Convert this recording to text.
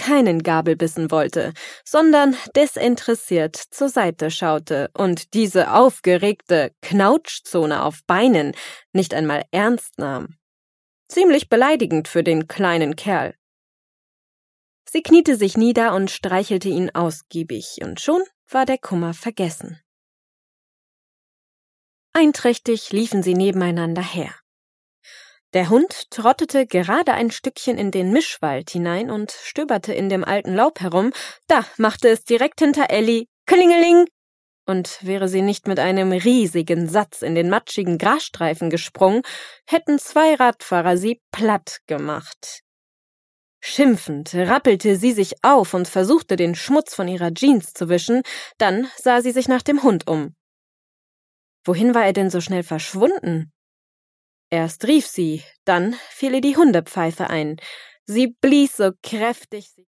keinen Gabelbissen wollte, sondern desinteressiert zur Seite schaute und diese aufgeregte Knautschzone auf Beinen nicht einmal ernst nahm. Ziemlich beleidigend für den kleinen Kerl. Sie kniete sich nieder und streichelte ihn ausgiebig, und schon war der Kummer vergessen. Einträchtig liefen sie nebeneinander her. Der Hund trottete gerade ein Stückchen in den Mischwald hinein und stöberte in dem alten Laub herum, da machte es direkt hinter Elli Klingeling, und wäre sie nicht mit einem riesigen Satz in den matschigen Grasstreifen gesprungen, hätten 2 Radfahrer sie platt gemacht. Schimpfend rappelte sie sich auf und versuchte, den Schmutz von ihrer Jeans zu wischen, dann sah sie sich nach dem Hund um. Wohin war er denn so schnell verschwunden? Erst rief sie, dann fiel ihr die Hundepfeife ein. Sie blies so kräftig